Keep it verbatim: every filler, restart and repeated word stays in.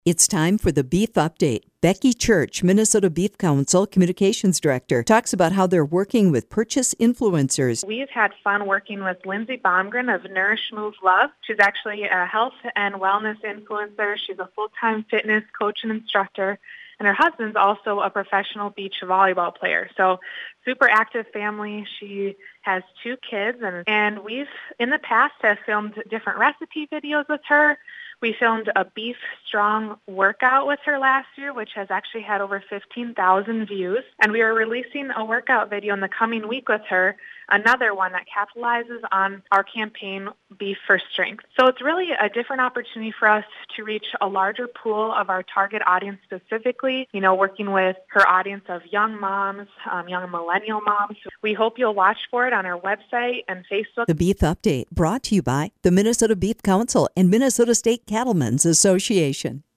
It's time for the Beef Update. Becky Church, Minnesota Beef Council Communications Director, talks about how they're working with purchase influencers. We've had fun working with Lindsay Baumgren of Nourish Move Love. She's actually a health and wellness influencer. She's a full-time fitness coach and instructor, and her husband's also a professional beach volleyball player. So super active family. She has two kids, and, and we've, in the past, have filmed different recipe videos with her. We filmed a beef strong workout with her last year, which has actually had over fifteen thousand views. And we are releasing a workout video in the coming week with her, another one that capitalizes on our campaign, Beef for Strength. So it's really a different opportunity for us to reach a larger pool of our target audience specifically, you know, working with her audience of young moms, um, young millennial moms. We hope you'll watch for it on our website and Facebook. The Beef Update, brought to you by the Minnesota Beef Council and Minnesota State Cattlemen's Association.